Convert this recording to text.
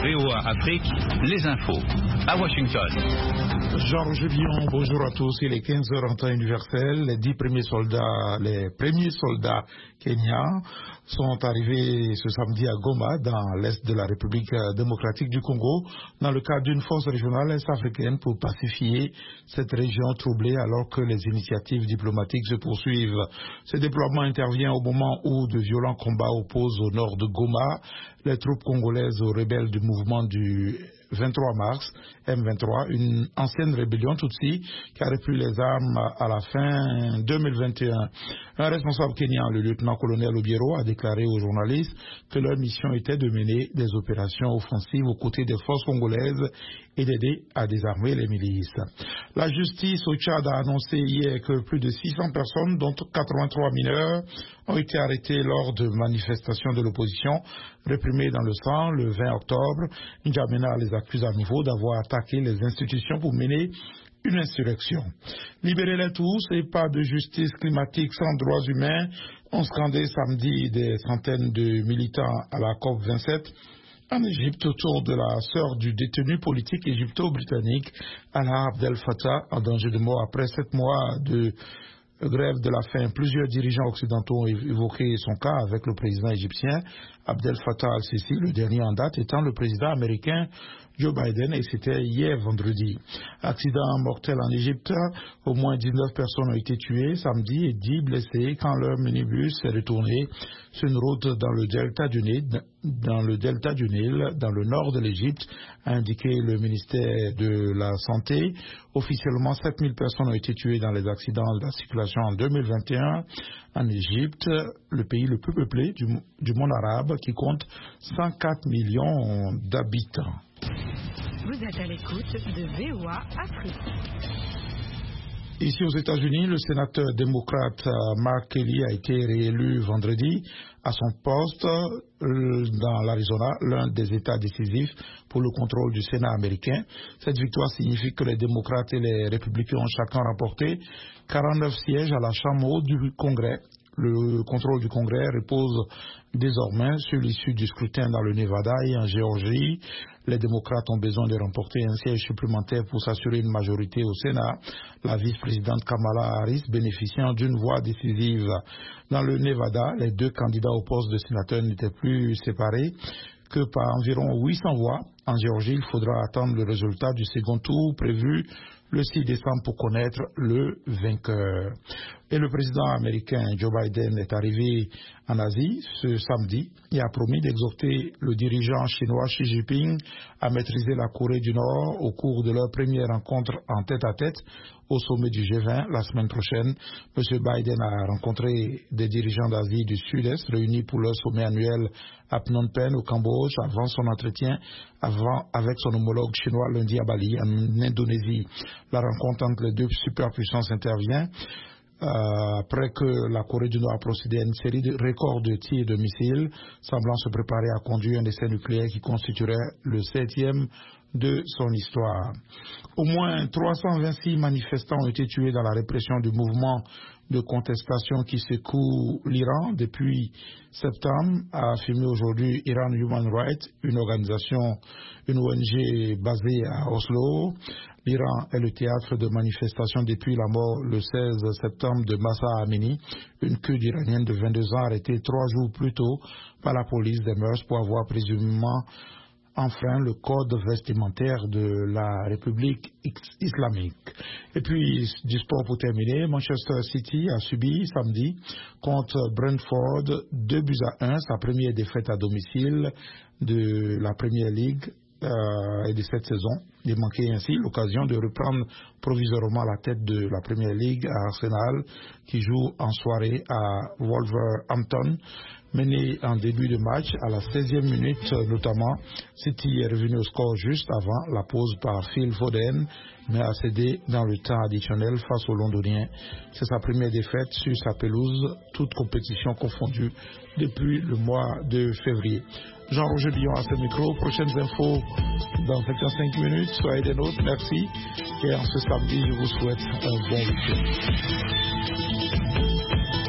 VOA Afrique, les infos. À Washington. Georges Bion, bonjour à tous. Il est 15h en temps universel. Les 10 premiers soldats kenyans sont arrivés ce samedi à Goma, dans l'est de la République démocratique du Congo, dans le cadre d'une force régionale est-africaine pour pacifier cette région troublée alors que les initiatives diplomatiques se poursuivent. Ce déploiement intervient au moment où de violents combats opposent au nord de Goma les troupes congolaises aux rebelles du mouvement du 23 mars, M23, une ancienne rébellion Tutsi qui a repris les armes à la fin 2021. Un responsable kenyan, le lieutenant-colonel Obiero, a déclaré aux journalistes que leur mission était de mener des opérations offensives aux côtés des forces congolaises et d'aider à désarmer les milices. La justice au Tchad a annoncé hier que plus de 600 personnes, dont 83 mineurs, ont été arrêtés lors de manifestations de l'opposition réprimées dans le sang le 20 octobre. N'Djamena les accuse à nouveau d'avoir attaqué les institutions pour mener une insurrection. Libérez-les tous et pas de justice climatique sans droits humains, ont scandé samedi des centaines de militants à la COP27 en Égypte autour de la sœur du détenu politique égypto-britannique Alaa Abdel Fattah, en danger de mort après 7 mois de grève de la faim. Plusieurs dirigeants occidentaux ont évoqué son cas avec le président égyptien Abdel Fattah al-Sisi, le dernier en date étant le président américain Joe Biden, et c'était hier vendredi. Accident mortel en Égypte, au moins 19 personnes ont été tuées samedi et 10 blessées quand leur minibus s'est retourné sur une route dans le delta du Nil, dans le nord de l'Égypte, a indiqué le ministère de la Santé. Officiellement, 7000 personnes ont été tuées dans les accidents de la circulation en 2021 en Égypte, le pays le plus peuplé du monde arabe qui compte 104 millions d'habitants. Vous êtes à l'écoute de VOA Afrique. Ici aux États-Unis, le sénateur démocrate Mark Kelly a été réélu vendredi à son poste dans l'Arizona, l'un des États décisifs pour le contrôle du Sénat américain. Cette victoire signifie que les démocrates et les républicains ont chacun remporté 49 sièges à la Chambre haute du Congrès. Le contrôle du Congrès repose désormais sur l'issue du scrutin dans le Nevada et en Géorgie. Les démocrates ont besoin de remporter un siège supplémentaire pour s'assurer une majorité au Sénat. La vice-présidente Kamala Harris bénéficiant d'une voix décisive. Dans le Nevada, les deux candidats au poste de sénateur n'étaient plus séparés que par environ 800 voix. En Géorgie, il faudra attendre le résultat du second tour prévu le 6 décembre pour connaître le vainqueur. Et le président américain Joe Biden est arrivé en Asie ce samedi et a promis d'exhorter le dirigeant chinois Xi Jinping à maîtriser la Corée du Nord au cours de leur première rencontre en tête-à-tête au sommet du G20 la semaine prochaine. M. Biden a rencontré des dirigeants d'Asie du Sud-Est réunis pour leur sommet annuel à Phnom Penh au Cambodge avant son entretien avec son homologue chinois lundi à Bali en Indonésie. La rencontre entre les deux superpuissances intervient après que la Corée du Nord a procédé à une série de records de tirs de missiles, semblant se préparer à conduire un essai nucléaire qui constituerait le 7e de son histoire. Au moins 326 manifestants ont été tués dans la répression du mouvement de contestation qui secoue l'Iran depuis septembre, a affirmé aujourd'hui Iran Human Rights, une ONG basée à Oslo. L'Iran est le théâtre de manifestations depuis la mort le 16 septembre de Mahsa Amini, une Kurde iranienne de 22 ans arrêtée 3 jours plus tôt par la police des mœurs pour avoir présumément enfreint le code vestimentaire de la République islamique. Et puis, du sport pour terminer, Manchester City a subi samedi contre Brentford 2-1, sa première défaite à domicile de la Premier League et de cette saison. Il manquait ainsi l'occasion de reprendre provisoirement la tête de la Premier League à Arsenal, qui joue en soirée à Wolverhampton. Mené en début de match, à la 16e minute notamment, City est revenu au score juste avant la pause par Phil Foden, mais a cédé dans le temps additionnel face aux Londoniens. C'est sa première défaite sur sa pelouse, toute compétition confondue, depuis le mois de février. Jean-Roger Billon à ce micro. Prochaines infos dans 25 minutes. Soyez des nôtres. Merci. Et en ce samedi, je vous souhaite un bon week-end.